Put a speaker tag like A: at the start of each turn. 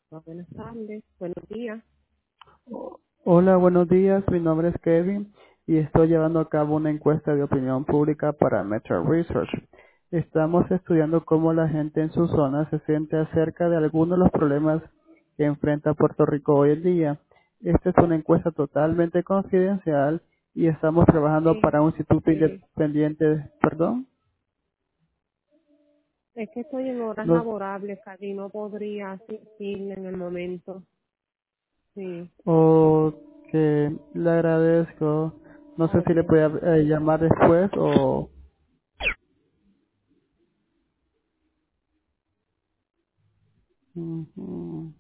A: Buenas tardes, buenos días.
B: Hola, buenos días. Mi nombre es Kevin y estoy llevando a cabo una encuesta de opinión pública para Metro Research. Estamos estudiando cómo la gente en su zona se siente acerca de algunos de los problemas que enfrenta Puerto Rico hoy en día. Esta es una encuesta totalmente confidencial y estamos trabajando
A: Sí,
B: para un instituto
A: sí.
B: independiente, perdón.
A: Es que estoy en horas
B: Los,
A: laborables, casi no podría asistir en el momento. Sí,
B: o que le agradezco. No sé si
A: ok.
B: le puede llamar después o... Ujú.